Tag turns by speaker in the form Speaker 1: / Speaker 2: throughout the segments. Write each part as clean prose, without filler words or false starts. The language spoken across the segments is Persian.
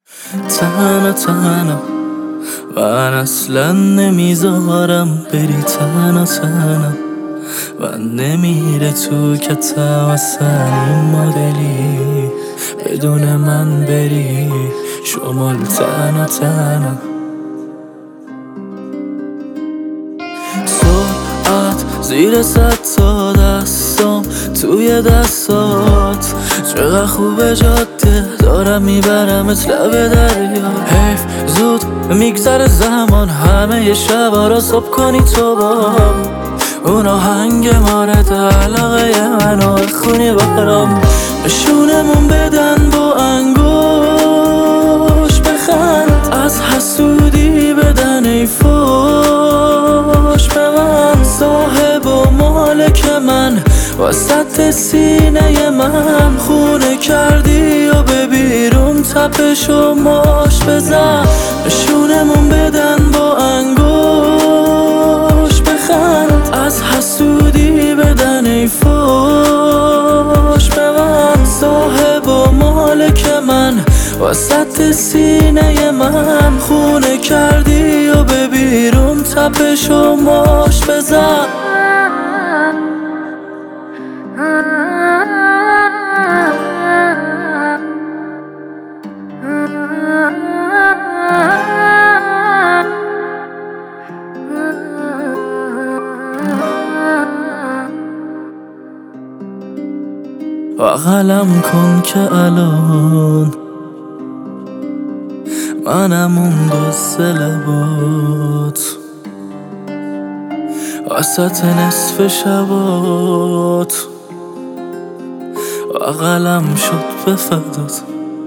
Speaker 1: تنها من اصلا نمیذارم بری تنها و نمیره تو کتم اصلا این مدلی بدون من بری شمال تنها ساعت زیر 100 تا دستام توی دستات چقدر خوبه جاده دارم میبرمت لب دریا حیف زود میگذره زمان همه ی شبا را صبح کنی تو با اون آهنگ مارد علاقه منو خونی برام نشونمون بدن با انگوش بخند از حسودی بدن ای فوش به من صاحب و مالک من وسط سینه من خونه کردی و به بیرون تپش و ماش بزن نشونمون بدن با انگوش بخند از حسودی بدن ای فوش به من صاحب و مالک من وسط سینه من خونه کردی و به بیرون تپش و ماش بزن بغلم کن که الان منم اون دوست لبات وسط نصف شبات بغلم شد به فدات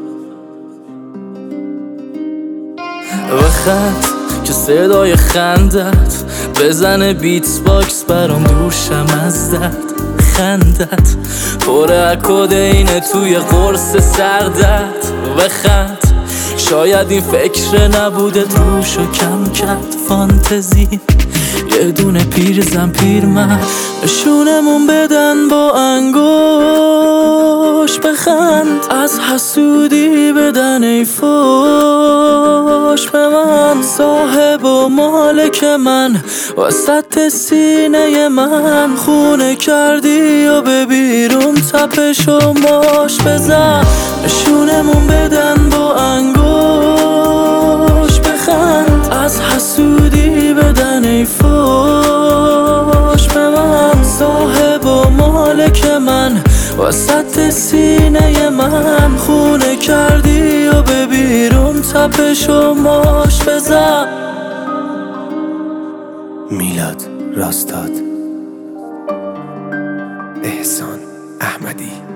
Speaker 1: بخند که صدای خندت بزنه بیتس باکس برام دورشم از درد خندت پر کدینه توی قرص سردت بخند شاید این فکر نبوده روشو کم کرد فانتزی یه دونه پیرزن پیرمرد نشونمون بدن با انگوش بخند از حسودی بدن ای فوش به من صاحب و مالک من وسط سینه من خونه کردی و به بیرون تپش و ماش بزن نشونمون بدن با انگوش بخند از حسودی بدن ای فوش به من صاحب و مالک من وسط سینه من خونه کردی و به بیرون تپش و ماش بزن
Speaker 2: میلاد راستاد احسان احمدی